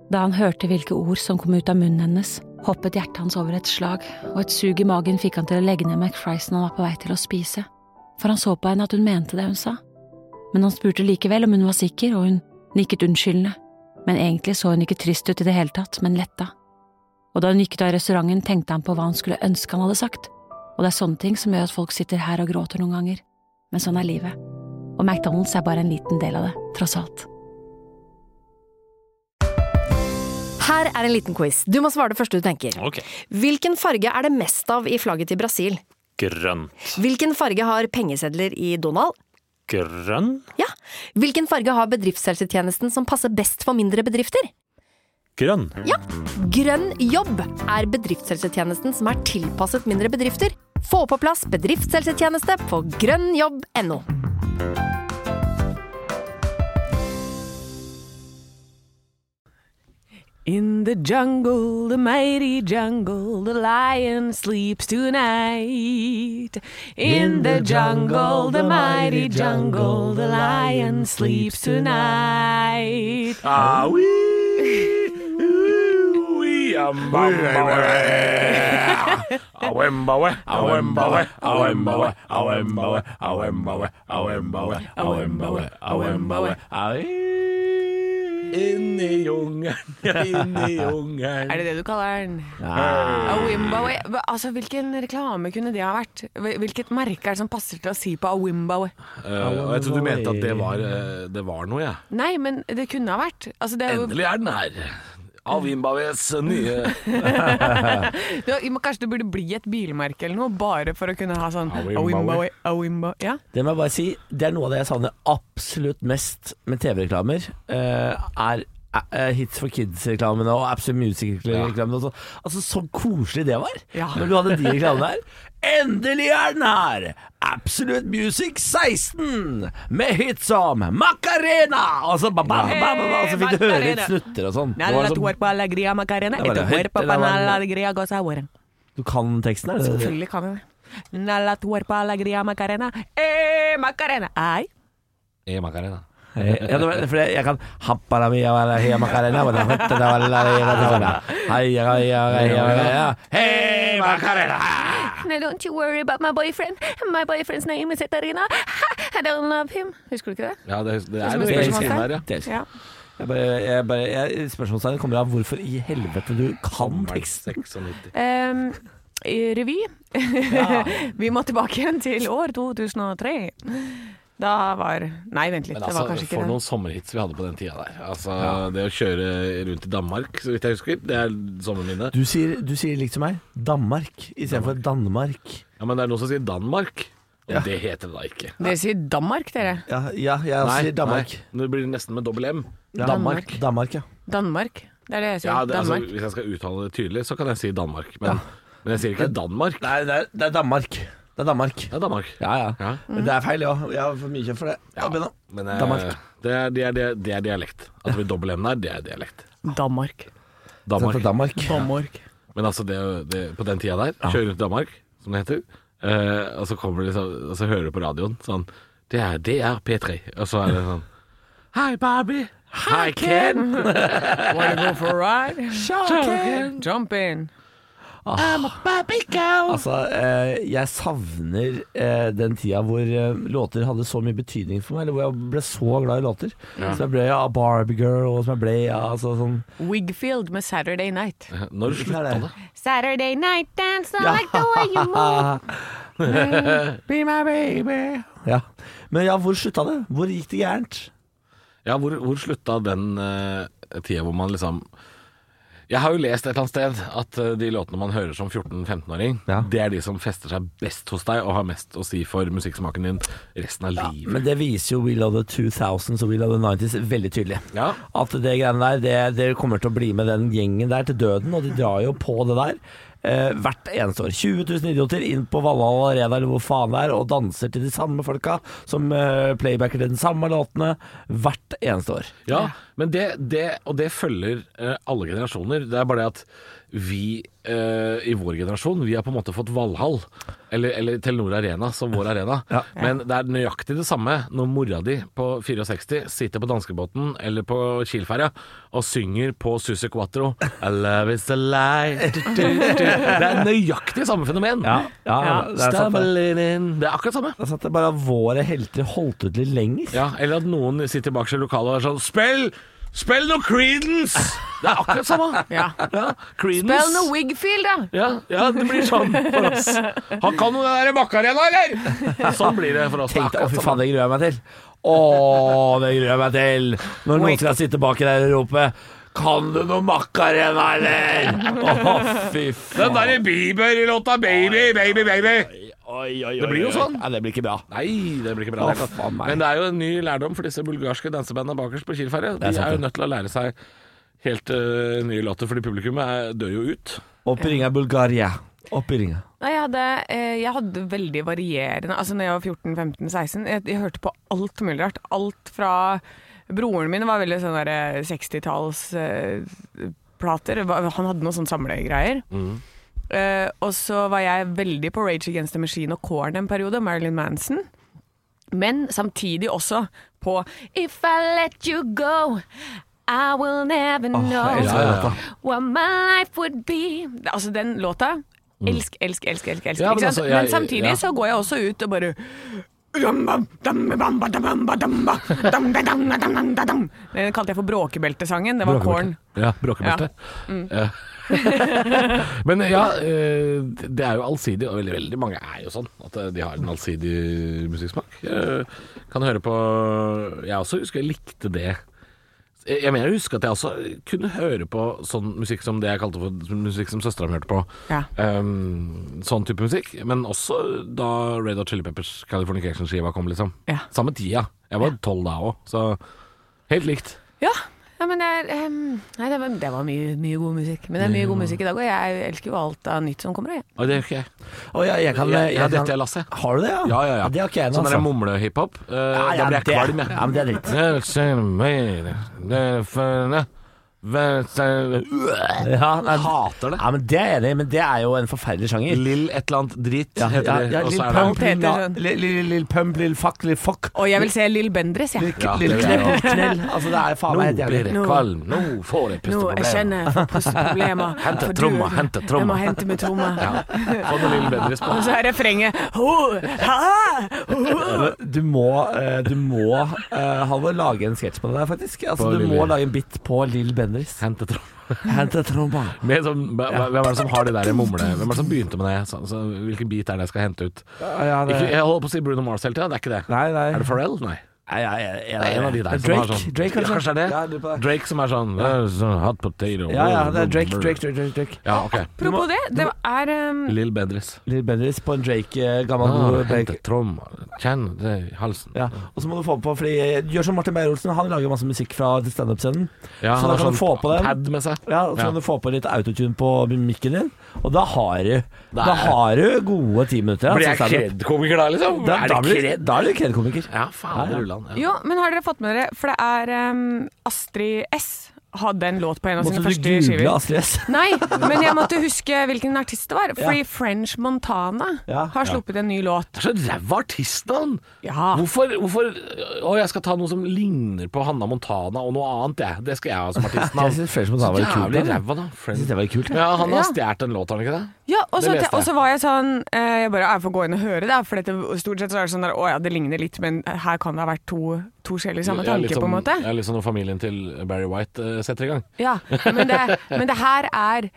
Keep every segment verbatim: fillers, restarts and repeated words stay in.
Da han hørte hvilke ord som kom ut av munnen hennes, hoppet hjertet hans over et slag, og et sug i magen fikk han til å legge ned McFriesen han var på vei til å spise, for han så på henne at hun mente det hun sa. Men han spurte likevel om hun var sikker, og hun nikket unnskyldende, men egentlig så hun ikke trist ut i det hele tatt, men letta. Og da hun gikk ut av restauranten, tenkte han på hva han skulle ønske han hadde sagt, og det er sånne ting som gjør at folk sitter her og gråter noen ganger. Men sånn er livet, og McDonald's er bare en liten del av det, tross alt. Her er en liten quiz. Du må svare det første du tenker. Ok. Hvilken farge er det mest av i flagget til Brasil? Grønn. Hvilken farge har pengesedler i Donald? Grønn? Ja. Hvilken farge har bedriftshelsetjenesten som passer best for mindre bedrifter? Grønn. Ja. Grønn jobb er bedriftshelsetjenesten som er tilpasset mindre bedrifter. Få på plass bedriftshelsetjeneste på grønnjobb punktum no. In the jungle, the mighty jungle, the lion sleeps tonight. In the jungle, the mighty jungle, the lion sleeps tonight. Ah, wee, wee, ambawe. Awembawe, awembawe, awembawe, awembawe, awembawe, awembawe, awembawe, awembawe, awembawe. Inn i jungelen, inn i jungelen. Er det det du kaller den? Ja. Awimbawe. Altså, hvilken reklame kunne det ha vært? Hvilket merke er det som passer til å si på Awimbawe? Uh, og jeg trodde du mente at det var, uh, det var noe, ja. Nei, men det kunne ha vært. Altså, det er jo... Endelig er den her. Awimbawe's nye... du, kanskje det burde bli et bilmerke eller noe, bare for å kunne ha sånn Awimbawe. Awimbawe, Awimbawe, ja. Det må jeg bare si, det er noe av det jeg savner absolutt mest med T V-reklamer, uh, er uh, Hits for Kids-reklamene og Absolute Music-reklamene. Ja. Altså, så koselig det var. Ja. Når du hadde de reklamene her. Endelig er den her! Absolute Music seksten! Med hits som Macarena! Og så, ba, ba, ba, ba, ba, og så fikk du høre litt snutter og sånn. Du kan teksten, er det? Selvfølgelig kan jeg det. Nalla tuerpa alegria Macarena. Eh, Macarena. Ei. Eh, Macarena. Ja, for jeg, jeg kan Happa la mia wala hia Macarena wala hutta da wala hia Hei, hei, hei, hei, Macarena. Now don't you worry about my boyfriend. My boyfriend's name is Eterina. I don't love him. Husker du ikke det? Ja, det, det er Som noe et engelsk spørsmålstegn. der, ja. Det er- Ja. Jeg bare, jeg bare jeg, Spørsmålstegnet kommer av hvorfor i helvete du kan teksten. seksognitti. Um, i revy. Vi må tilbake igjen til år to tusen og tre. Da var... Nei, vent litt. Men det altså, var kanskje ikke for det. noen sommerhits vi hadde på den tida der. Altså, det å kjøre rundt i Danmark, så vidt jeg husker, det er sommerminnet. Du sier, du sier likt som meg Danmark i stedet for Danmark. Ja, men det er noen som sier Danmark, og Ja. det heter det da ikke. Dere sier Danmark, dere. Ja, ja jeg sier Danmark. Nei, det blir nesten med dobbel M. Ja. Danmark. Danmark, ja. Danmark. Det er det jeg sier. Ja, det, altså, Danmark. hvis jeg skal uttale det tydelig, så kan jeg si Danmark. Men, men jeg sier ikke Danmark. Nei, det er, det er Danmark. Det er Danmark. Det er Danmark. Ja, ja. Ja. Men det er feil, ja. Jeg har for mye kjeft for det. Ja, Ja, men eh, Danmark. det, er, det, er, det, er, det er dialekt. At det blir dobbel M der, det er dialekt. Danmark. Danmark. For Danmark. Danmark. Men altså, det, det, på den tida der, kjøre rundt i Danmark, som det heter, eh, og så kommer det liksom, og så hører du på radioen sånn, det er, det er P tre, og så er det sånn, Hi Barbie, hi Ken, Wanna go for a ride? Sure Ken. Jump in. I'm a Barbie girl. Altså, eh, jeg savner eh, den tida hvor eh, låter hadde så mye betydning for meg, eller hvor jeg ble så glad i låter. Så jeg ble av Barbie Girl, og som jeg ble av altså, sånn Wigfield med Saturday Night. Når slutta det? det? Saturday night dance, I like the way you move. Be my baby. Ja. Men ja, hvor slutta det? Hvor gikk det gærent? Ja, hvor, hvor slutta den uh, tida hvor man liksom... Jeg har jo lest et eller annet sted at uh, de låtene man hører som fjorten-femten-åring, Ja. det er de som fester seg best hos deg og har mest å si for musikksmaken din resten av livet. Men det viser jo We Love the two thousands og We Love the nineties veldig tydelig. Ja. At det greiene der, det, det kommer til å bli med den gjengen der til døden, og de drar jo på det der. Eh, hvert eneste år. tjue tusen idioter inn på Valhall Arena eller hvor faen det er, og danser til de samme folka som eh, playbacker til den samme låtene hvert eneste år. Ja, men det, det, og det følger eh, alle generasjoner. Det er bare det at vi eh, i vår generasjon, vi har på en måte fått Valhall, eller, eller Telenor Arena som vår arena. Ja. Men det er nøyaktig det samme når mora di på sekstifire sitter på danskebåten eller på Kielferja og synger på Susse Quattro I love is a lie. Det er nøyaktig samme fenomen. Ja, ja, Ja. det er sant det. Stumbling in. Det er akkurat samme. Det er sant det, bare at våre helter holdt ut litt lenger. Ja, eller at noen sitter bak seg i lokalet og er sånn Spill! Spill noe Creedence! Det er akkurat samme. Ja. Ja, Creedence. Spill noe Wigfield, da! Ja, ja, det blir sånn for oss. Han kan jo den der Macarena, eller? Sånn blir det for oss. Tenk deg, å fy faen, det gruer jeg meg til. Å, det gruer jeg meg til. Når noen skal sitte baki der og rope Kan du noe Macarena, eller? Å, fy faen. Den der Bieber-låta Baby, baby, baby. Oi, oi, oi, Det blir jo oi. sånn. Ja, det blir ikke bra. Nei, det blir ikke bra. Å, det er klart. faen meg. Men det er jo en ny lærdom for disse bulgarske dansebandene bakerst på Kielferja. De Det er sant, er jo det. nødt til å lære seg helt uh, nye låter, fordi publikummet er, dør jo ut. Opp i ringa Bulgaria. Opp i ringa. Nei, jeg hadde, eh, jeg hadde veldig varierende Altså når jeg var fjorten, femten, seksten jeg, jeg hørte på alt mulig rart. Alt fra Broren min var veldig sånn der sekstitalls eh, plater. Han hadde noen sånne samlegreier. Mm. Eh, og så var jeg veldig på Rage Against the Machine og Korn en periode, Marilyn Manson. Men samtidig også på If I let you go I will never know jeg elsker den låta. what my life would be. Altså den låta Elsk, elsk, elsk, elsk, elsk. Ja, men ikke sant? altså, jeg- men samtidig ja. så går jeg også ut og bare Den kalte jeg for bråkebeltesangen. Det var Korn. Ja, bråkebelte. Ja. Men ja, eh, det er jo allsidig, og veldig, veldig mange er jo sånn at eh, de har en allsidig musikksmak. Jeg kan høre på Jeg også husker jeg likte det. Jeg jeg mener jeg husker at jeg også kunne høre på sånn musikk som det jeg kalte for musikk som søstera mi hørte på. Ja. Um, sånn type musikk. Men også da Red Hot Chili Peppers Californication-skiva kom, liksom. Ja. Samme tida. Jeg var tolv da òg, så helt likt. Ja, ja men det, er, em, nei, det var, det var mye, mye god musikk. Men det er mye god musikk i dag, og jeg elsker jo alt av nytt som kommer. Jeg. Og det gjør ikke jeg. Å, ja, jeg kan, Jeg, jeg, kan- dette er Lasse. Har du det, ja? Ja, ja, ja. det har ikke jeg Sånn nå, der altså. mumlehiphop. Uh, Ja, ja, da blir jeg det- kvalm, jeg. ja, men det er dritt. Ja, nei, Hater det. ja, men det er jeg enig i, men det er jo en forferdelig sjanger. Lill et eller annet dritt Ja, ja, heter det. ja, og så Lill er det- Pump, Alt heter Lill Na- sånn. Lill- Lill Lill Pump, Lill Fuck, Lill Fuck. Og jeg vil se Lill Bendriss, jeg. Lill Ja, Lill det vil jeg Knepp, Lill Knell. Altså, det er faen Nå meg helt blir jævlig. det Nå- kvalm. Nå får jeg Nå, jeg pusteproblemer. kjenner jeg får pusteproblemer. Hente For tromma, du- hente tromma. Jeg må hente med tromma. Få noe Lill Bendriss på. Og så er refrenget ho, ha, ho. Du må, eh, du må eh, Halvor, lage en sketsj på det der, faktisk. Altså, På du Lille- må lage en bit på Lill Bendriss. Hente tromma. Hente tromma. Med sånn, hva- hva- hvem er det som har de der mumle? Hvem er det som begynte med det? Så, så, hvilken bit er det jeg skal hente ut? Ja, ja, det, Ikke, jeg holder på å si Bruno Mars hele tida, det er ikke det. nei, nei. Er det Pharrell? Nei. Nei, ja, ja, ja, Det er en av de der som Drake, har sånn Drake, ja, kanskje er det? Ja, jeg lurer på det. Drake som er sånn uh, hot potato. Ja, ja, det er Drake, Drake, Drake, Drake, Drake. Ja, ok. Apropos det, det er um, Lill Bendriss. Lill Bendriss på en Drake, eh, gammel Ah, god hente Drake. tromma, kjenn det i halsen. Ja, og så må du få på, fordi gjør som Martin Beyer-Olsen, han lager masse musikk fra stand-up-scenen. Ja, Så han da har kan sånn du få på den. pad med seg. Ja, og så Ja. kan du få på litt autotune på mikken din, og da har du, Da da er- har du gode ti minutter. Blir altså, jeg stand-up. kred-komiker da, liksom? Da, er da, det blir, kred? da er du kred-komiker. Ja, faen, Ja, ja. rullan. Ja. Jo, men har dere fått med dere, for det er um, Astrid S hadde en låt på en av Måtte sine du første google skiver. Astrid S? Nei, men jeg måtte huske hvilken artist det var. Fordi French Montana Ja. har sluppet en ny låt. Det er så ræva artistnavn! Ja. Hvorfor, hvorfor Å, jeg skal ta noe som ligner på Hanna Montana og noe annet, jeg. Det skal jeg ha som Jeg artistnavn. synes French Montana var litt kult. Jævlig da. ræva, da. Jeg Friend. synes det var litt kult. Ja. Ja, han har Ja. stjålet en låt, har han ikke det? Ja, og så, Det leste jeg. og så var jeg sånn eh, Jeg bare jeg får gå inn og høre det, for dette, stort sett så er det sånn der å ja, det ligner litt, men her kan det ha vært to, to skjellige samme Ja, litt tanke, på en sånn- måte. Ja, litt sånn når familien til Barry White eh, setter i gang. Ja, men det, men det her er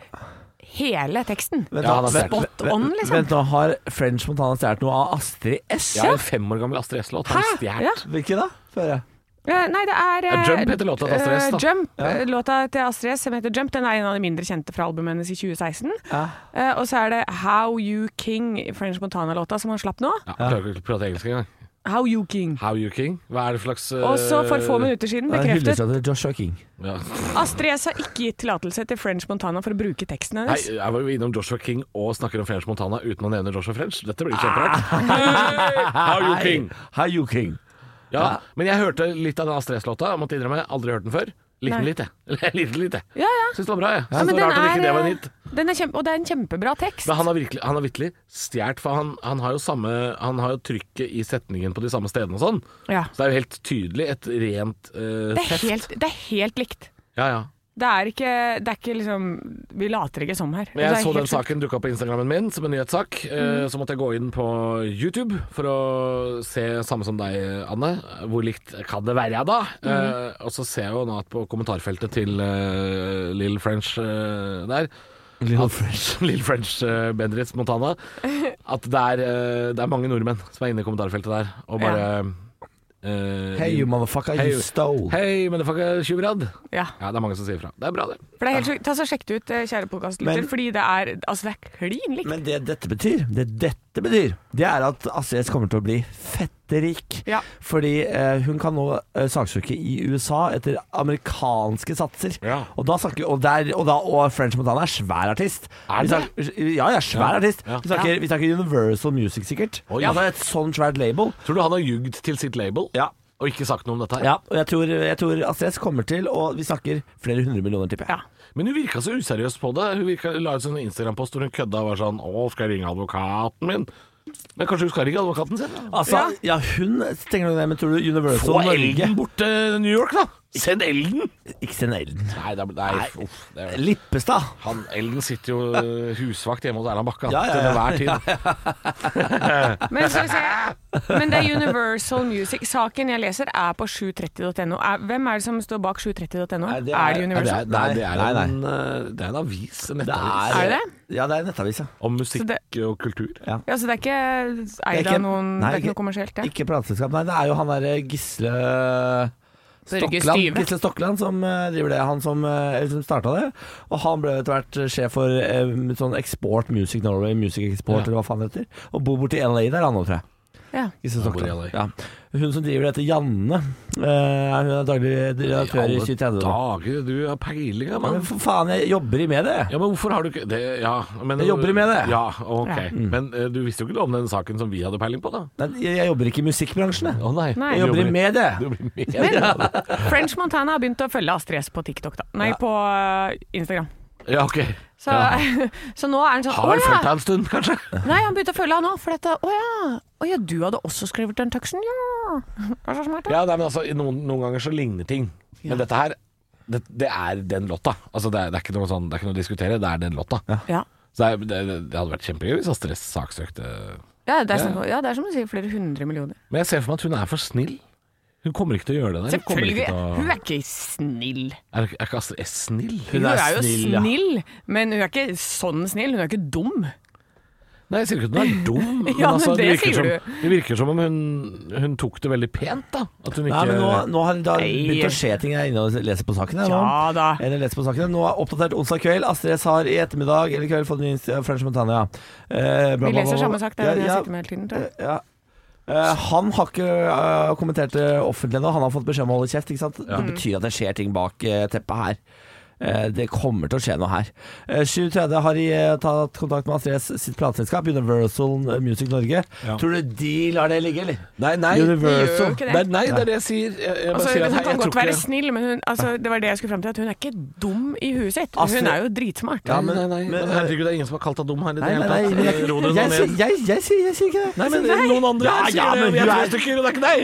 hele teksten. Vent, Ja, da, han har vent, stjålet. Spot on, vent, liksom. vent, nå har French Montana stjålet noe av Astrid S. Ja, en fem år gammel Astrid S-låt har han stjålet. Ja. Hvilken da? Få høre. Eh, Nei, det er Ja, eh, Jump heter låta til Astrid S, da. eh, Jump, eh, låta til Astrid S som heter Jump. Den er en av de mindre kjente fra albumet hennes i tjue seksten. Ja. Eh, og så er det How You King, French Montana-låta, som han slapp nå. Ja, jeg klarer ikke å prate engelsk engang. How You King. How You King? Hva er det for slags eh, Og så for få minutter siden Det er en hyllest bekreftet til Joshua King. ja. Astrid S har ikke gitt tillatelse til French Montana for å bruke teksten Nei, hennes. jeg var jo innom Joshua King og snakker om French Montana uten å nevne Joshua French. Dette blir kjemperart. Hey, How You King. How you king. Ja, men jeg hørte litt av den Astrid S-låta. Jeg måtte innrømme, aldri hørt den før. Likte den Nei. litt, jeg. Likte den litt, jeg. Ja, ja. Syns det var bra, jeg. Ja, Syns men det var den rart at ikke det er, var en hit. den er kjempe, og det er en kjempebra tekst. Men han har virkelig, han har virkelig stjert, for han, han har jo samme Han har jo trykket i setningen på de samme stedene og sånn. Ja. Så det er jo helt tydelig et rent uh, Det er, teft. helt, det er helt likt. Ja, ja. Det er ikke, det er ikke liksom Vi later ikke som her. Men jeg Det er så helt den sjukt. saken dukka opp på Instagrammen min som en nyhetssak. Eh, Så måtte jeg gå inn på YouTube for å se, samme som deg, Anne, hvor likt kan det være da? Eh, og så ser jeg jo nå at på kommentarfeltet til uh, Lill French uh, der Lill French Lill French uh, Bendriss Montana, at det er, uh, det er mange nordmenn som er inne i kommentarfeltet der og bare Uh, Hey you motherfucker, hey, you stole. Hei, motherfucker, tjuvradd. Ja. Ja, det er mange som sier fra. Det er bra, det. For det er helt sjukt. Ta så Sjekk det ut, eh, kjære podkastlytter, Men- fordi det er Altså, det er klin likt. Men det dette betyr, det dette betyr, det er at Astrid S kommer til å bli fetterik. Ja. Fordi eh, hun kan nå eh, saksøke i U S A etter amerikanske satser. Ja. Og da snakker og, der, og, da, og French Montana er svær artist. Er Vi det? snakker, ja, ja, svær Ja. artist. Ja. Vi, snakker, vi snakker Universal Music, sikkert. Oi. Altså et sånn svært label. Tror du han har jugd til sitt label Ja. og ikke sagt noe om dette her? Ja, og jeg tror, jeg tror Astrid S kommer til, og vi snakker flere hundre millioner, tipper jeg. Ja. Men hun virka så useriøs på det. Hun virka, la ut sånn Instagram-post hvor hun kødda og var sånn 'Å, skal jeg ringe advokaten min?' Men kanskje hun skal ringe advokaten sin? Da? Altså, ja, hun tenker du det, men tror du Universal Få Norge Elden bort til New York, da! Send Elden! Ikke send Elden. Nei, det er, nei, uff, det er, Lippestad. han Elden sitter jo uh, husvakt hjemme hos Erland Bakke Ja, ja, til ja. enhver tid. Men skal vi se Men det er Universal Music. Saken jeg leser er på sju tretti punktum no. Er- Hvem er det som står bak sju tretti punktum no? Nei, det Er, er- det Nei, det Universal? er, nei, det er, Nei, nei. En, uh, det er en avis. En Det nettavis. Er det? Ja, det er en nettavis, ja. Om musikk Så det- og kultur. ja. Ja, så det er ikke eid ikke- av noen nei, Det er ikke ikke- noe kommersielt, det? Ikke plateselskap, nei. Det er jo han derre Gisle Børge Stokland, Styve. Gisle Stokland som eh, driver det. Han som, uh, som starta det. Og han ble etter hvert sjef for eh, sånn Export Music Norway, Music Export, Ja. eller hva faen det heter. Og bor borti L A der, han nå, tror jeg. Ja. Gisle Han bor i Stokland. L A. Ja. Hun som driver det, heter Janne. Eh, hun er daglig redaktør i alle tjue tretti. dager, du har peiling, ja, Men mann. for faen, jeg jobber i mediet. Ja, men hvorfor har du ikke det? Ja, men, Jeg jobber med det. Ja, ok. Ja. Men eh, du visste jo ikke noe om den saken som vi hadde peiling på, da? Nei, jeg, jeg jobber ikke i musikkbransjen, jeg. Å nei. Nei. Jeg jobber i mediet. Du blir med. French Montana har begynt å følge Astrid S på TikTok, da. Nei, Ja. på uh, Instagram. Ja, ok. Så, Ja. så nå er han sånn Har Å vel fulgt ja! deg en stund, kanskje? Nei, han begynte å følge han nå. For dette Å ja. Å ja, du hadde også skrevet den teksten? Ja. Det er så smart, da. Ja, nei, men altså, noen, noen ganger så ligner ting. Men dette her, det, det er den låta. Altså, det er, det er ikke noe sånn, det er ikke noe å diskutere, det er den låta. Ja. Så det, er, det, det hadde vært kjempegøy hvis Astrid S saksøkte. Ja, det er, sånn, ja, det er som du sier, flere hundre millioner. Men jeg ser for meg at hun er for snill. Hun kommer ikke til å gjøre det der. Hun kommer Selvfølgelig. ikke til å- Hun er ikke snill. Er, er ikke Astrid S snill? Hun er, jo snill, ja. snill, men hun er ikke sånn snill. Hun er ikke dum. Nei, jeg sier ikke at hun er dum, men, Ja, men altså, det virker sier som, du. det virker som om hun, hun tok det veldig pent, da. At hun ikke Nei, men nå, nå har det da Nei. begynt å skje ting. Jeg er inne og leser på saken. Jeg, nå. Ja da. Jeg er inne og leser på saken. Nå er oppdatert onsdag kveld. Astrid S har i ettermiddag eller kveld fått ny inst- French Montana. Ja. Eh, bla, Vi bla, leser bla, samme bla. sak der Ja, jeg ja, sitter med hele tiden, tror jeg. ja. Eh, han har ikke eh, kommentert det offentlig ennå. Han har fått beskjed om å holde kjeft. Ikke sant? Ja. Det betyr at det skjer ting bak eh, teppet her. Eh, det kommer til å skje noe her. Eh, sju tredje har de eh, tatt kontakt med Astrid S sitt plateselskap, Universal Music Norge. Ja. Tror du de lar det ligge, eller? Nei, nei. De gjør Universal. jo ikke det. Nei, nei, det er det jeg sier. Jeg, jeg bare Altså, sier at hun jeg, kan jeg godt tror være ikke snill, men hun, altså, det var det jeg skulle frem til. At hun er ikke dum i huet sitt. Astrid- Hun er jo dritsmart. Ja, Nei, men- nei, nei, men- men herregud, det er ingen som har kalt deg dum her i det Nei, hele nei, nei, tatt. men jeg, Ro deg nå jeg, sier- ned. jeg, jeg, sier- jeg sier ikke det. Nei, men noen andre Ja, sier ja, det, men og vi er hun tre er- stykker, og det er ikke deg!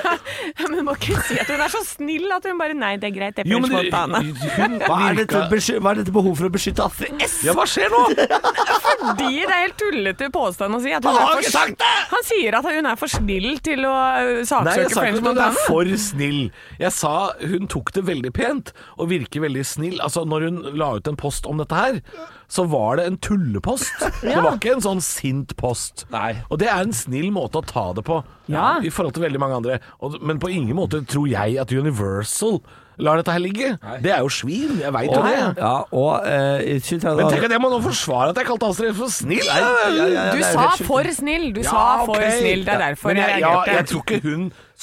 Men du må ikke si at hun er så snill at hun bare Nei, det er greit, det er Jo, men French Montana. hun Hva er, dette, virka besky- hva er dette behov for å beskytte Astrid S? Ja, hva skjer nå? Fordi det er helt tullete påstand å si. At hun Han har er ikke for, sagt det! han sier at hun er for snill til å uh, Nei, jeg saksøke sa French ikke at hun er Montana. for snill. Jeg sa hun tok det veldig pent og virker veldig snill. Altså, når hun la ut en post om dette her, så var det en tullepost. Det var ikke en sånn sint post. Nei. Og det er en snill måte å ta det på, Ja. i forhold til veldig mange andre. Og, men på ingen måte tror jeg at Universal lar dette her ligge. Det er jo svin, jeg veit jo Og, det. ja, og eh, i tjue tredje Men tenk at jeg må nå forsvare at jeg kalte Astrid for snill. ja, ja, ja, Du det er jo sa helt sjukt. for snill. Du sa Ja, for ok. snill. Det er derfor Men jeg jeg, ja, reagerte. jeg tror ikke hun s-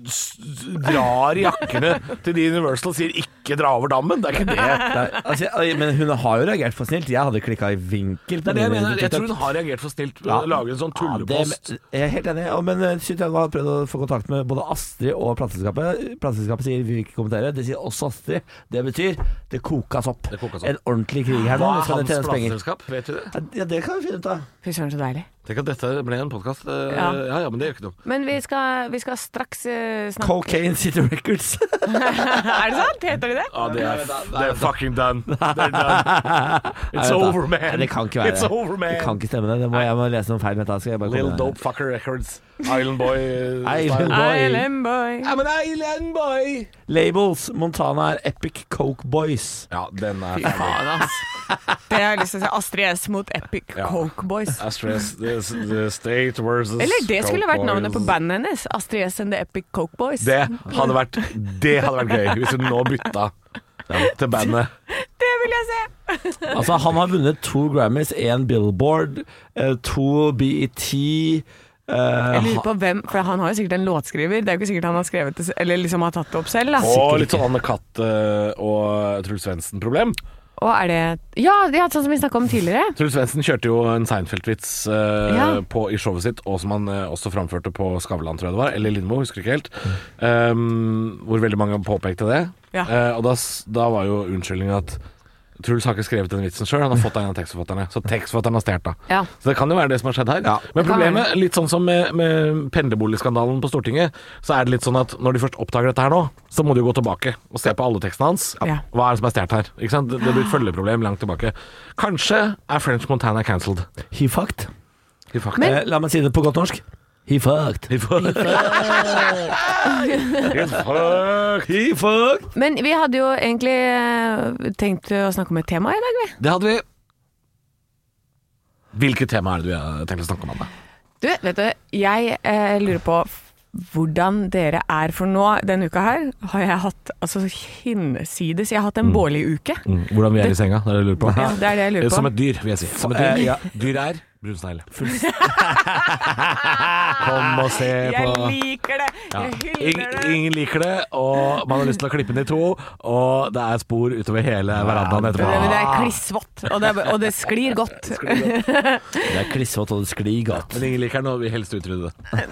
s- drar jakkene til de Universal og sier 'ikke dra over dammen'. Det er ikke det. Det er, altså, jeg- men hun har jo reagert for snilt. Jeg hadde klikka i vinkel. Det er det jeg mener. Jeg tror hun har reagert for snilt ved Ja. å lage en sånn tullepost. Ja, det, jeg er helt enig. Ja, men Sytango har prøvd å få kontakt med både Astrid og plateselskapet. Plateselskapet sier vi vil ikke kommentere. Det sier også Astrid. Det betyr det kokas opp. Det kokas opp. En ordentlig krig her nå. Hva Nå er skal det hans tjenes penger. plateselskap? Vet du det? Ja, det kan vi finne ut av. Fy søren, så deilig. Tenk at dette ble en podkast. Ja. Ja. ja, men det gjør ikke noe. Men vi skal, vi skal straks uh, snakke Cocaine City Records. Er det sant? Heter de det? Ja, det er, det er fucking done. They're done. It's over, man. Nei, det kan ikke være It's over, man. Det kan ikke stemme det. det må, jeg må lese noen feil med dette. Skal jeg bare komme Little med- Dope Fucker Records. Island Boy. uh, Island style. Boy. Island boy. I'm an island boy. Labels. Montana er Epic Coke Boys. Ja, den er Fy faen, ass. Det har jeg lyst til å si. Astrid S mot Epic Ja. Coke Boys. Astres, the, the State versus Eller det skulle Coke vært navnet på Boys. bandet hennes. Astrid S and the Epic Coke Boys. Det hadde vært Det hadde vært gøy hvis hun nå bytta til bandet. Det vil jeg se! Altså, han har vunnet to Grammys, én Billboard, eh, to B E T. eh, Jeg lurer ha- på hvem, for han har jo sikkert en låtskriver. Det er jo ikke sikkert han har skrevet det, eller liksom har tatt det opp selv, da. Og litt sånn Anne Katt eh, og Truls Svendsen-problem. Og er det Ja, det er sånn som vi snakket om tidligere. Truls Svendsen kjørte jo en Seinfeld-vits eh, Ja. på- i showet sitt, og som han eh, også framførte på Skavlan, tror jeg det var, eller Lindmo, husker ikke helt. Um, hvor veldig mange påpekte det. Ja. Eh, og da, s- da var jo unnskyldningen at Truls har ikke skrevet den vitsen sjøl, han har fått av en av tekstforfatterne. Så tekstforfatteren har stjålet, da. Ja. Så det kan jo være det som har skjedd her. Ja, Men det kan problemet, litt sånn som med, med pendlerboligskandalen på Stortinget, så er det litt sånn at når de først oppdager dette her nå, så må de jo gå tilbake og se på alle tekstene hans. Ja. Hva er det som er stjålet her? Ikke sant? Det, det blir et følgeproblem langt tilbake. Kanskje er French Montana cancelled. He fucked. Fy fuck. Men- Eh, la meg si det på godt norsk. He fucked. He fucked. He fucked. He fucked. Men vi hadde jo egentlig eh, tenkt å snakke om et tema i dag, vi. Det hadde vi. Hvilket tema er det du har tenkt å snakke om, Anne? Du, vet du, jeg eh, lurer på f- hvordan dere er, for nå denne uka her har jeg hatt altså hinsides. Jeg har hatt en Bårli-uke. Hvordan vi er i senga, det er det du lurer på? Ja, det er det jeg lurer på. Som et dyr, vil jeg si. Som et dyr. Eh, ja. Dyr er brunsnegle. Kom og se på. Jeg liker det! Ja. Jeg hyller Ingen, det! ingen liker det, og man har lyst til å klippe den i to, og det er spor utover hele verandaen Men etterpå. det er klissvått, og det, og det sklir godt. Det er klissvått og det sklir godt. Men ingen liker den, og vi helst utrydde det.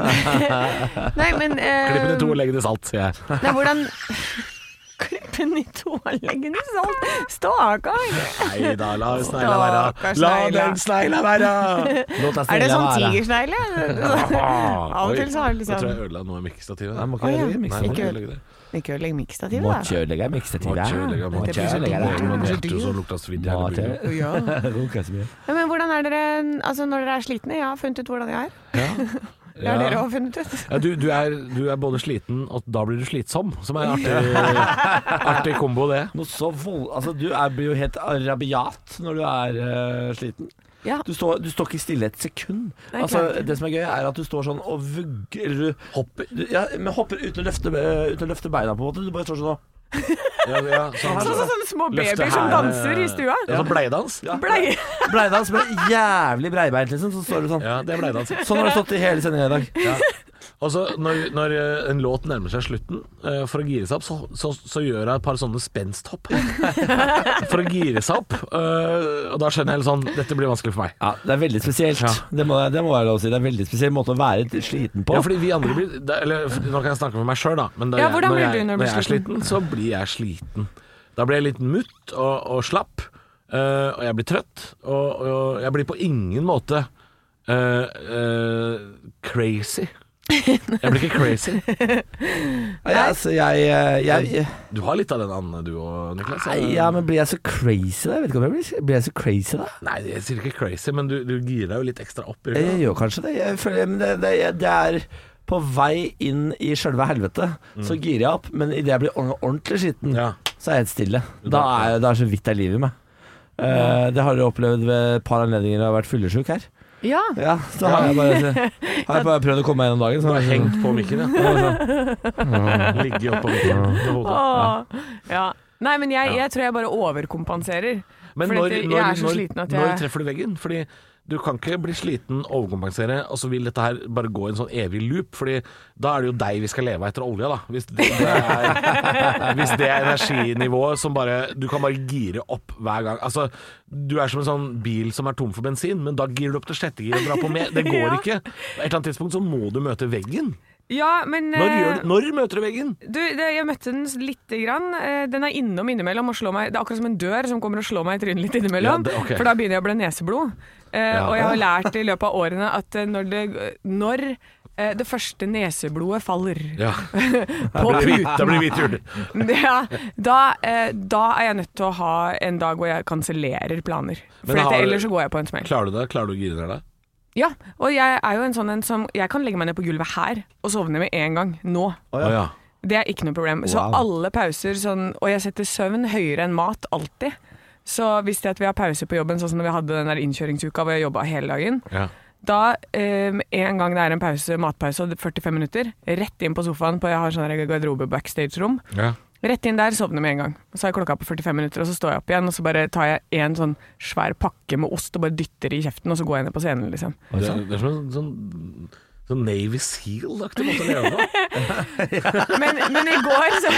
Nei, men eh, Klipp den i to og legg den i salt, sier jeg. Nei, hvordan Klippe den i to og legge den i salt? Stakkar! Nei da, la snegla være. Stakkars La snegla. den snegla være! Låt deg Er det snille sånn være. tigersnegle? Av og til så har det Nå tror jeg liksom jeg ødela noe i mikkstativet. Nei, må Å, ikke ja. ødelegge Nei, må mikstativet. ikke ødelegge det. Ikke ødelegg miksstativet, Må da. ikke ødelegge mikstativet. Må ikke ødelegge, må Må ikke ikke ødelegge ødelegge. det. Man lukter jo så lukta svidd Må jævlig ikke- mye. Ja. Runker så mye. Ja, men hvordan er dere altså når dere er slitne? Jeg har funnet ut hvordan jeg er. Det har dere også funnet ut. Ja, du, du, er, du er både sliten, og da blir du slitsom. Som er en artig, artig kombo, det. Noe så vold... Altså, du er, blir jo helt rabiat når du er eh, sliten. Ja. Du står, du står ikke stille et sekund. Nei, Altså, klart ikke. det som er gøy, er at du står sånn og vugger Eller du hopper du, ja, Men hopper uten å løfte, uten å løfte beina, på en måte. Du bare står sånn og Ja, ja, sånn, Sånn som sånne små Løfte babyer som her, danser i stua. Ja, sånn bleiedans. Ja. Blei. Bleidans med jævlig breibeint, liksom. Så står du sånn. ja, det er bleiedans. Sånn har du stått i hele sendinga i dag. Ja. Og så når, når eh, en låt nærmer seg slutten, eh, for å gire seg opp, så, så, så gjør jeg et par sånne spensthopp. For å gire seg opp. eh, og da skjønner jeg litt sånn dette blir vanskelig for meg. Ja, det er veldig spesielt. Ja. Det, må, det må være lov å si. Det er en veldig spesiell måte å være litt sliten på. Ja, fordi vi andre blir da, Eller nå kan jeg snakke med meg sjøl, da. Men da Ja, jeg, hvordan når, blir jeg, du når du når blir jeg er sliten, så blir jeg sliten. Da blir jeg litt mutt og, og slapp. eh, og jeg blir trøtt. Og, og jeg blir på ingen måte eh, eh, crazy. Jeg blir ikke crazy. Ja, altså, jeg, jeg, jeg Du har litt av den Anne, du og Niklas. Nei, ja, men blir jeg så crazy da? Jeg vet ikke om jeg blir, blir jeg så crazy da? Nei, jeg sier ikke crazy, men du, du girer deg jo litt ekstra opp. gjør du Jeg, ikke jeg det? gjør kanskje det. Jeg føler, men det, det, det er på vei inn i sjølve helvete, så girer jeg opp. Men idet jeg blir ordentlig, ordentlig skitten, Ja. så er jeg helt stille. Da er det så vidt det er liv i meg. Eh, det har dere opplevd ved et par anledninger jeg har vært fyllesyk her. Ja. Ja, så har jeg bare, har jeg bare prøvd å komme meg gjennom dagen. Du Så har har jeg hengt på mikken, ja. Ligge oppå mikken med hodet. Åh, ja. Nei, men jeg, jeg tror jeg bare overkompenserer. Men Fordi når, at jeg når, er så når, sliten at når jeg treffer du veggen? Fordi du kan ikke bli sliten, overkompensere, og så vil dette her bare gå i en sånn evig loop, fordi da er det jo deg vi skal leve av etter olje, da. Hvis det, det er, hvis det er energinivået som bare du kan bare gire opp hver gang. Altså, du er som en sånn bil som er tom for bensin, men da girer du opp til sjette gir og drar på mer. Det går ikke. På et eller annet tidspunkt så må du møte veggen. Ja, men Når, gjør du, når møter du veggen? Du, det, jeg møtte den lite grann. Den er innom innimellom og slår meg. Det er akkurat som en dør som kommer og slår meg i trynet litt innimellom. Ja, det, okay. For da begynner jeg å bli neseblod. Ja. Og jeg har lært i løpet av årene at når det, når det første neseblodet faller ja. på puten, da blir hvit jul. Ja, da, da er jeg nødt til å ha en dag hvor jeg kansellerer planer. For har, ellers så går jeg på en smell. Klarer du det? Klarer du å gire ned deg? Ja, og jeg er jo en sånn en som jeg kan legge meg ned på gulvet her og sovne med en gang, nå. Oh, ja. Det er ikke noe problem. Så wow. alle pauser sånn, og jeg setter søvn høyere enn mat, alltid. Så hvis det at vi har pause på jobben, sånn som når vi hadde den der innkjøringsuka hvor jeg jobbet hele dagen, ja. da eh, en gang det er en pause, matpause, førtifem minutter, rett inn på sofaen, på jeg har sånn garderobe backstage-rom, ja. rett inn der, sovner med en gang. Så har jeg klokka på førtifem minutter, og så står jeg opp igjen, og så bare tar jeg en sånn svær pakke med ost og bare dytter i kjeften, og så går jeg ned på scenen, liksom. Det er, det er som en sånn, sånn Navy Seal-aktig måte å leve på. men, men i går så...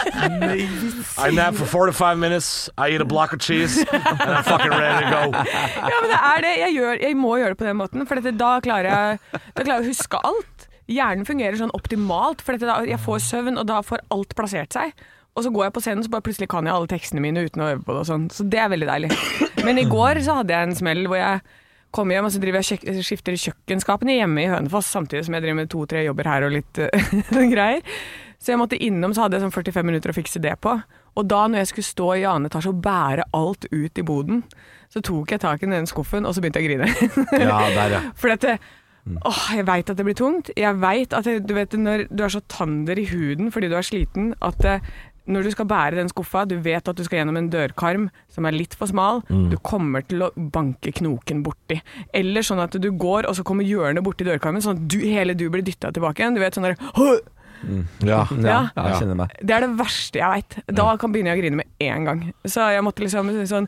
I nap for forty-five minutes, I eat a block of cheese, and I'm fucking ready to go. Ja, men det er det. Jeg, gjør, jeg må gjøre det på den måten, for dette, da, klarer jeg, da klarer jeg å huske alt. Hjernen fungerer sånn optimalt, for dette, da, jeg får søvn, og da får alt plassert seg. Og så går jeg på scenen, så bare plutselig kan jeg alle tekstene mine uten å øve på det og sånn. Så det er veldig deilig. Men i går så hadde jeg en smell hvor jeg kom hjem, og så driver jeg kjøk- skifter kjøkkenskapene hjemme i Hønefoss, samtidig som jeg driver med to-tre jobber her og litt uh, greier. Så jeg måtte innom, så hadde jeg sånn førtifem minutter å fikse det på. Og da når jeg skulle stå i annen etasje og bære alt ut i boden, så tok jeg tak i den skuffen, og så begynte jeg å grine. Ja, der ja. For dette... Åh, jeg vet at det blir tungt. Jeg vet at det, du vet når du er så tander i huden fordi du er sliten, at det, når du skal bære den skuffa, du vet at du skal gjennom en dørkarm som er litt for smal, mm. du kommer til å banke knoken borti. Eller sånn at du går, og så kommer hjørnet borti dørkarmen, sånn at du, hele du blir dyttet tilbake igjen. Du vet sånn der... Mm. Ja, ja, ja, jeg kjenner meg. Det er det verste jeg vet. Da kan begynne jeg å grine med en gang. Så jeg måtte liksom sånn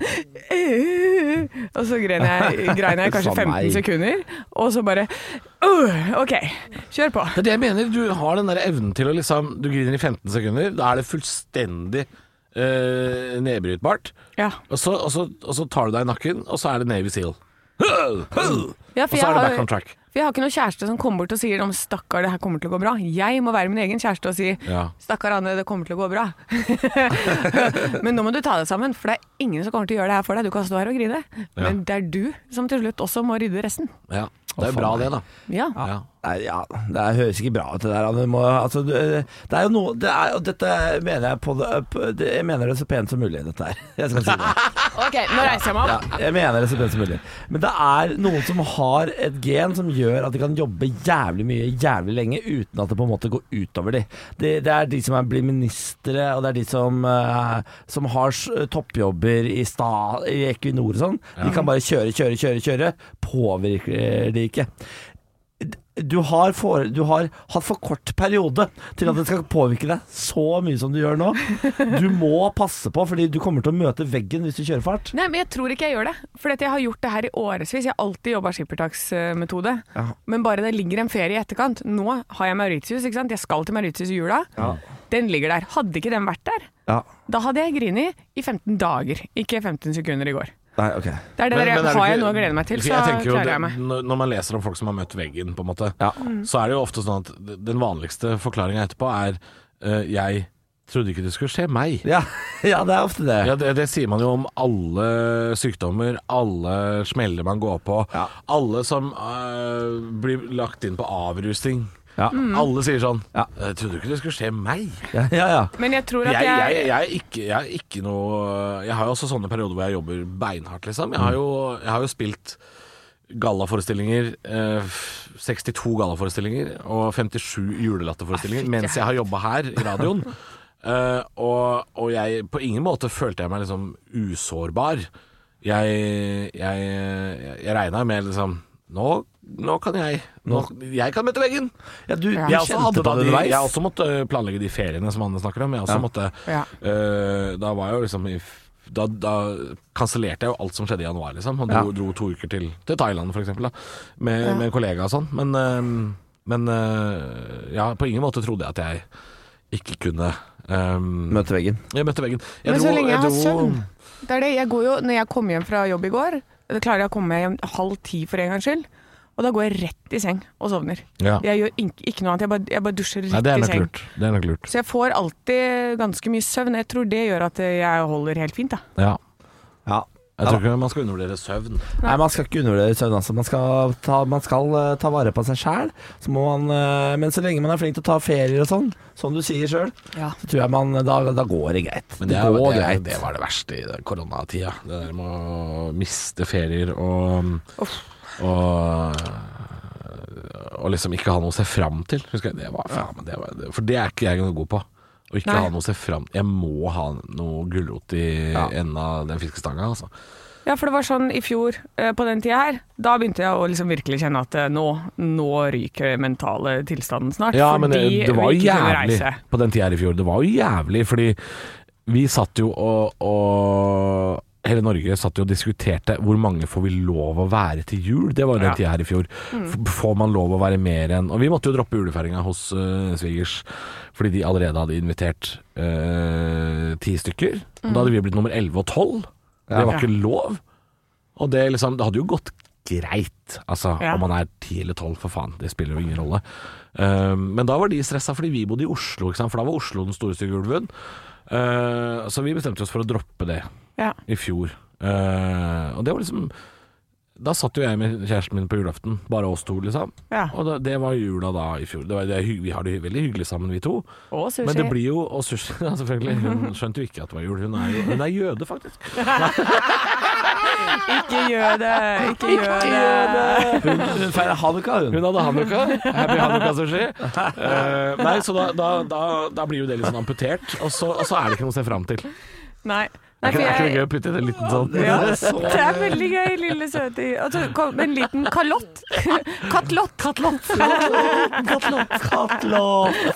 og så grein jeg, grein jeg kanskje femten sekunder, og så bare uh, ok, kjør på. Det er det jeg mener, du har den der evnen til å liksom, du griner i femten sekunder, da er det fullstendig uh, nedbrytbart. Ja. Og så, og, så, og så tar du deg i nakken, og så er det Navy Seal. Ja, og så er det back on track. For jeg har ikke noen kjæreste som kommer bort og sier om stakkar, det her kommer til å gå bra. Jeg må være min egen kjæreste og si ja. Stakkar Anne, det kommer til å gå bra. Men nå må du ta det sammen, for det er ingen som kommer til å gjøre det her for deg. Du kan stå her og grine. Ja. Men det er du som til slutt også må rydde resten. Ja, det er bra det da. Ja. Ja. Nei, ja, det høres ikke bra ut det der. Det, må, altså, det er jo noe det er, og dette mener jeg på det, det Jeg mener det så pent som mulig, dette her. Jeg skal si det. Ok, nå reiser jeg meg opp. Ja, jeg mener det så pent som mulig. Men det er noen som har et gen som gjør at de kan jobbe jævlig mye, jævlig lenge, uten at det på en måte går utover de. Det, det er de som er blir ministre, og det er de som, uh, som har toppjobber i, sta, i Equinor og sånn. De kan bare kjøre, kjøre, kjøre, kjøre. Påvirker de ikke. Du har, for, du har hatt for kort periode til at det skal påvirke deg så mye som du gjør nå. Du må passe på, fordi du kommer til å møte veggen hvis du kjører fart. Nei, men jeg tror ikke jeg gjør det. For jeg har gjort det her i årevis. Jeg har alltid jobbet skippertaksmetode. Ja. Men bare det ligger en ferie i etterkant. Nå har jeg Mauritius, ikke sant? Jeg skal til Mauritius i jula. Ja. Den ligger der. Hadde ikke den vært der, ja. Da hadde jeg grinet i femten dager, ikke femten sekunder i går. Nei, ok. Det er det men, der, men er har jeg noe å glede meg til, så jeg klarer jeg meg. Det, når man leser om folk som har møtt veggen, på en måte, ja. mm. så er det jo ofte sånn at den vanligste forklaringen etterpå er uh, jeg trodde ikke det skulle skje meg. Ja, ja det er ofte det. Ja, det. Det sier man jo om alle sykdommer, alle smeller man går på, ja. Alle som uh, blir lagt inn på avrusing. Ja. Mm. Alle sier sånn ja. Jeg trodde ikke det skulle skje meg. Ja, ja, ja. Men jeg tror at jeg jeg jeg, jeg, er ikke, jeg er ikke noe Jeg har jo også sånne perioder hvor jeg jobber beinhardt, liksom. Jeg har jo, jeg har jo spilt gallaforestillinger eh, sekstito gallaforestillinger og femtisju julelatterforestillinger mens jeg har jobbet her i radioen. uh, og, og jeg på ingen måte følte jeg meg liksom usårbar. Jeg Jeg, jeg, jeg regnet med liksom Nå, nå kan jeg nå, Jeg kan møte veggen. Ja, du, jeg, også hadde da de, jeg også måtte planlegge de feriene som Anne snakker om. Jeg også ja. måtte ja. Uh, Da var jeg jo liksom i da, da kansellerte jeg jo alt som skjedde i januar, liksom. Og dro, Ja. dro to uker til, til Thailand, for eksempel, da, med, med en kollega og sånn. Men, øh, men øh, ja, på ingen måte trodde jeg at jeg ikke kunne øh, Møte veggen. Jeg møtte veggen. Jeg Men dro, så lenge jeg har dro- søvn. Det er det. Jeg går jo, når jeg kom hjem fra jobb i går, da klarer jeg å komme hjem halv ti for en gangs skyld. Og da går jeg rett i seng og sovner. Ja. Jeg gjør ikke, ikke noe annet, jeg bare, jeg bare dusjer rett Nei, det er i nok seng. lurt. Det er nok lurt. Så jeg får alltid ganske mye søvn. Jeg tror det gjør at jeg holder helt fint, da. Ja. Ja. Jeg tror ikke man skal undervurdere søvn. Nei, man skal ikke undervurdere søvn. Altså. Man skal, ta, man skal uh, ta vare på seg sjæl. Uh, men så lenge man er flink til å ta ferier og sånn, som du sier sjøl, Ja. så tror jeg man da, da går det greit. Men det, er, går det, greit. det var det verste i den koronatida. Det der med å miste ferier og, og Og liksom ikke ha noe å se fram til. Husker jeg, det var, faen, men det var, det, for det er ikke jeg noe god på. Å ikke Nei. ha noe å se fram til. Jeg må ha noe gulrot i Ja. enden av den fiskestanga, altså. Ja, for det var sånn i fjor, eh, på den tida her, da begynte jeg å liksom virkelig kjenne at eh, nå, nå ryker mentale tilstanden snart. Ja, men det, fordi det var vi jo ikke kunne jævlig reise. på den tida her i fjor. Det var jo jævlig, fordi vi satt jo og, og hele Norge satt jo og diskuterte hvor mange får vi lov å være til jul. Det var jo den Ja. tida her i fjor. F- Får man lov å være mer enn Og vi måtte jo droppe julefeiringa hos uh, svigers, fordi de allerede hadde invitert uh, ti stykker. Og da hadde vi blitt nummer elleve og tolv. Det var Ja. ikke lov. Og det, liksom, det hadde jo gått greit, altså, Ja. om man er ti eller tolv, for faen. Det spiller jo ingen rolle. Um, men da var de stressa fordi vi bodde i Oslo, ikke sant? For da var Oslo den store stygge ulven. Uh, så vi bestemte oss for å droppe det Ja. i fjor. Uh, og det var liksom Da satt jo jeg med kjæresten min på julaften, bare oss to, liksom. Ja. Og da, det var jula da i fjor. Det var, det er, hy- vi har det veldig hyggelig sammen, vi to. Og sushi. Men det blir jo Og sushi, ja, selvfølgelig. Hun skjønte jo ikke at det var jul. Hun er jo hun er jøde, faktisk. Ikke gjør det, ikke gjør det. Hun, hun feirer hanukka, hun. Hun hadde hanukka. Happy hanukka-sushi. Uh, nei, så da, da, da, da blir jo det litt sånn amputert, og så, og så er det ikke noe å se fram til. Nei. Er Nei, ikke, for er ikke det jeg, gøy å putte inn en liten sånn ja, det er veldig gøy, lille søte. Altså, kom, en liten kalott. Kattlott. Kattlott. Kattlott, kattlott.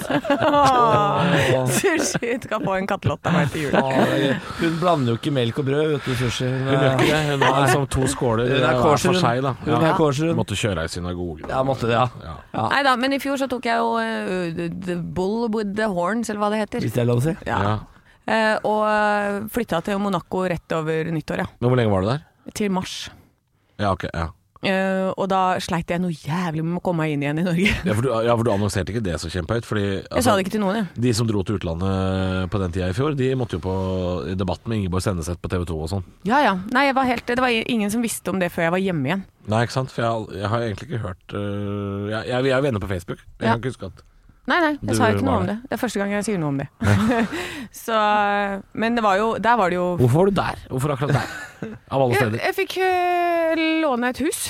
Sushi skal få en kattlott av meg til jul. Hun blander jo ikke melk og brød, vet du, sushi. Hun, Hun gjør ikke det. Hun har liksom to skåler Hun er hver kosher, for hun. seg, da. Hun er kosher, hun. Måtte kjøre i synagogen. Ja, måtte det, ja. Ja. ja. Nei da, men i fjor så tok jeg jo uh, the, the bull with the horns, eller hva det heter. Hvis det er lov å si. Ja. Ja. Eh, og flytta til Monaco rett over nyttår, ja. Men hvor lenge var du der? Til mars. Ja, ok. Ja. Eh, og da sleit jeg noe jævlig med å komme meg inn igjen i Norge. Ja, for du, ja, for du annonserte ikke det så kjempehøyt. Fordi Jeg altså, sa det ikke til noen, jeg. de som dro til utlandet på den tida i fjor, de måtte jo på i debatt med Ingeborg Senneset på T V to og sånn. Ja ja. Nei, jeg var helt, det var ingen som visste om det før jeg var hjemme igjen. Nei, ikke sant? For jeg, jeg har egentlig ikke hørt uh, jeg, jeg, Vi er venner på Facebook. Jeg Ja. kan ikke huske at Nei, nei, jeg Du sa ikke noe var om det. Det er første gang jeg sier noe om det. så, men det var jo, der var det jo Hvorfor var du der? Hvorfor akkurat der? Av alle Jeg, steder. jeg fikk øh, låne et hus.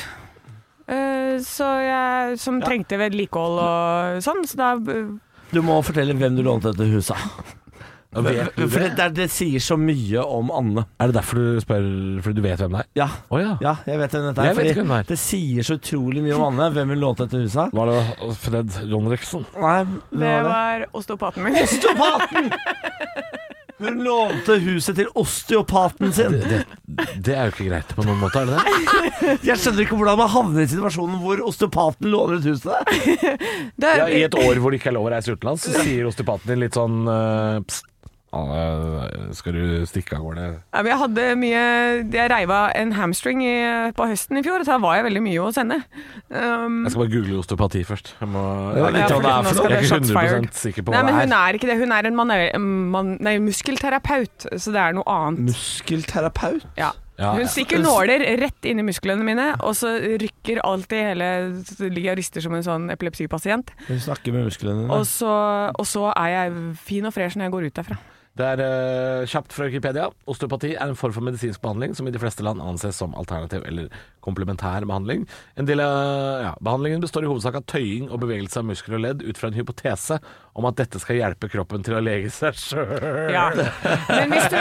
Eh, så jeg, som trengte vedlikehold og sånn, så da øh, Du må fortelle hvem du lånte dette huset av. Og vet du For det? det, det, det sier så mye om Anne. Er det derfor du spør? Fordi du vet hvem det er? Ja, Å ja. ja jeg vet hvem dette er. Jeg vet fordi ikke hvem det er. det sier så utrolig mye om Anne, hvem hun lånte dette huset av. Var det Fred Jonriksen? Nei, Det det var det. var osteopaten min. Osteopaten! Hun lånte huset til osteopaten sin. Det, det er jo ikke greit på noen måte, er det det? Jeg skjønner ikke hvordan man havner i situasjonen hvor osteopaten låner et hus til deg. Det, Ja, I et år hvor det ikke er lov å reise utenlands, så sier osteopaten din litt sånn uh, pst, Anne, skal du stikke av gårde? ja, men jeg hadde mye Jeg reiv av en hamstring i, på høsten i fjor, så da var jeg veldig mye hos henne. Um, Jeg skal bare google osteopati først. Jeg, må, Ja, jeg, litt jeg, om hva det er jeg, for noe. er ikke Shots hundre fired. prosent sikker på Nei, hva men det hun er. er ikke det. Hun er en manuell, man, nei, muskelterapeut, så det er noe annet. Muskelterapeut? Ja. Ja, Hun ja. stikker nåler rett inn i musklene mine, og så rykker alltid hele så ligger jeg og rister som en sånn epilepsipasient. Hun snakker med musklene dine. Og så, og så er jeg fin og fresh når jeg går ut derfra. Det er uh, kjapt fra Wikipedia. Osteopati er en form for medisinsk behandling som i de fleste land anses som alternativ eller komplementær behandling. En del av ja, behandlingen består i hovedsak av tøying og bevegelse av muskler og ledd ut fra en hypotese om at dette skal hjelpe kroppen til å lege seg sjøl. Ja. Men hvis du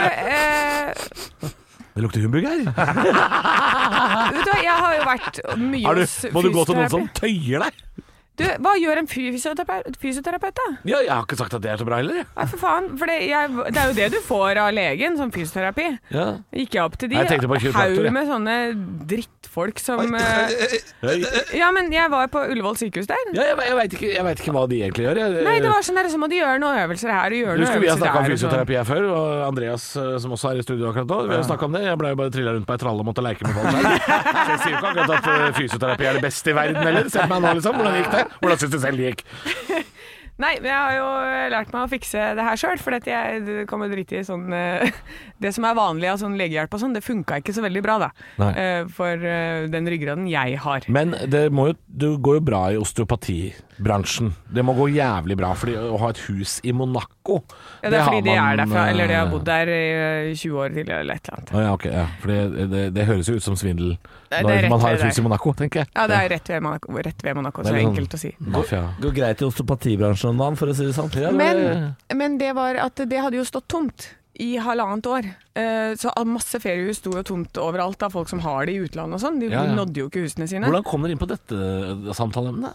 eh, Det lukter humburger. Vet du hva, jeg har jo vært mye Har du, hos må du gå til noen fysioterapi. som tøyer deg? Du, hva gjør en fysioterapeut, fysioterapeut da? Ja, jeg har ikke sagt at det er så bra heller. Nei, for faen. For det, jeg, det er jo det du får av legen, sånn fysioterapi. Ja. Gikk jeg opp til de Jeg tenkte på kiropraktor, haug jeg. med sånne drittfolk som eh, Ja, men jeg var på Ullevål sykehus der. Ja, jeg, jeg, vet ikke, jeg vet ikke hva de egentlig gjør. Jeg, Nei, det var sånn der, så må de gjøre noen øvelser her og gjøre Du noen husker vi har øvelser snakket om der. og sånn. fysioterapi her før, og Andreas, eh, som også er i studio akkurat nå, vi har snakket om det. Jeg ble jo bare trillet rundt på ei tralle og måtte leke med folk selv. Så jeg sier jo ikke akkurat at eh, fysioterapi er det beste i verden, eller? Se på meg nå, liksom. Hvordan gikk det? Hvordan synes du selv det gikk? Nei, men jeg har jo lært meg å fikse det her selv, for at jeg det kommer dritt i sånn eh, det som er vanlig av sånn legehjelp og sånn, det funka ikke så veldig bra da. Nei. Eh, for eh, den ryggraden jeg har. Men det, må jo, det går jo bra i osteopatibransjen. Det må gå jævlig bra, fordi å ha et hus i Monaco Ja, det er fordi har de er man, derfra, eller de har eh, bodd der i eh, tjue år til, eller et eller annet. Å ja, ok, ja. For det, det, det høres jo ut som svindel Det- det er når rett man har ved et hus der. i Monaco, tenker jeg. Ja, det er rett ved Monaco, rett ved Monaco Det så er litt enkelt å si. sånn mafia. Går greit i osteopatibransjen om dagen, for å si det sånn. Ja, det- Men, men det var at det hadde jo stått tomt i halvannet år. Eh, Så masse feriehus sto jo tomt overalt av folk som har det i utlandet og sånn. De Ja, ja. nådde jo ikke husene sine. Hvordan kom dere inn på dette samtaleemnet?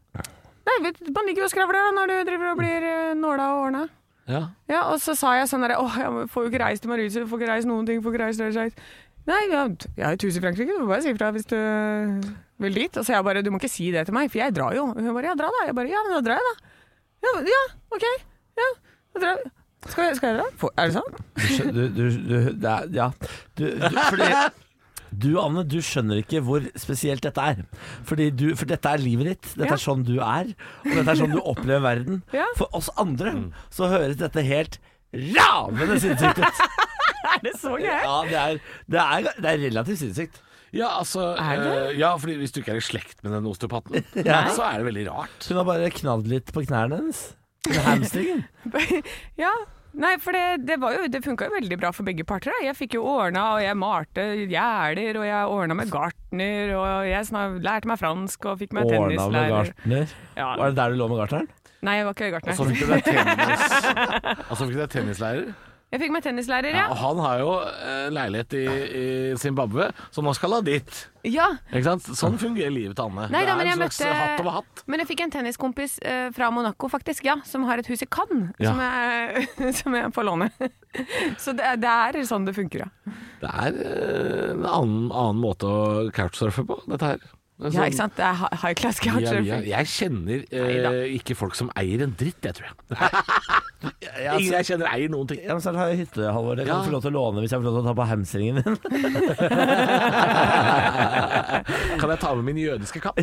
Nei, vet, man ligger jo og skravler da når du driver og blir eh, nåla og ordna. Ja. Ja, og så sa jeg sånn der, åh, jeg får jo ikke reist til Mauritius, får ikke reist noen ting, får ikke reist, reist, reist. Nei, ja, jeg har et hus i Frankrike, du får bare si fra hvis du vil dit. Og så jeg bare, du må ikke si det til meg, for jeg drar jo. Hun bare, ja, dra da. Jeg bare, ja, men da drar jeg da. Ja, ja, ok, ja, da drar jeg. Skal jeg, skal jeg dra? Får- Er det sånn? Du, skjø- du, du, du, det er, ja. Du, du, fordi du, Anne, du skjønner ikke hvor spesielt dette er. Fordi du, for dette er livet ditt. Dette Ja. er sånn du er. Og dette er sånn du opplever verden. Ja. For oss andre så høres dette helt ravende sinnssykt ut. Er det så gøy? Ja, det er, det er, det er relativt sinnssykt. Ja, altså Er det? eh, Ja, fordi hvis du ikke er i slekt med den osteopaten, Ja. så er det veldig rart. Hun har bare knadd litt på knærne hennes. Med hamstringen. Ja, nei, for det, det, var jo, det funka jo veldig bra for begge parter. da. Jeg fikk jo ordna, og jeg malte gjerder, og jeg ordna med gartner, og jeg snak, lærte meg fransk og fikk meg Ordna med tennislærer. gartner. Ja. Var det der du lå med gartneren? Nei, jeg var ikke Og gartner. så fikk du deg tennis Og så fikk du deg tennislærer. Jeg fikk meg tennislærer, Ja, ja. og han har jo eh, leilighet i, i Zimbabwe, så nå skal han ha dit. Ja, Ikke sant? Sånn fungerer livet til Anne. Nei det da, er men en jeg slags møtte- hatt over hatt. men jeg fikk en tenniskompis eh, fra Monaco, faktisk, ja, som har et hus i Cannes, Ja. som, jeg, som jeg får låne. Så det, er- det er sånn det funker, ja. Det er eh, en annen, annen måte å couchsurfe på, dette her. Det er Ja, sånn- ikke sant? Det er hi- high class Via, via. couchsurfing. Jeg kjenner Neida. eh, ikke folk som eier en dritt, jeg tror jeg. Ja, Ingen jeg kjenner eier noen ting. Ja, men snart har jeg hytte, Halvor. Jeg kan Ja. få lov til å låne hvis jeg får lov til å ta på hamstringen din. Kan jeg ta med min jødiske katt?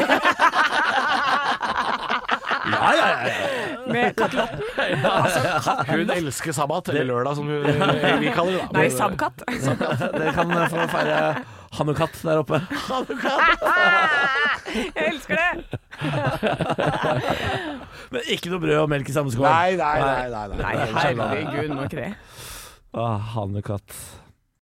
Ja, ja, ja, ja. Med kattelotten. Hun elsker sabbat, eller lørdag som hun, eh, vi kaller det. da. Nei, sabkatt. Dere kan få feire Hanukat der oppe. Jeg elsker det. Men ikke noe brød og melk i samme skål. Nei, nei, nei. nei, nei. Nei, herregud, må ikke det. Ah, Hanukat.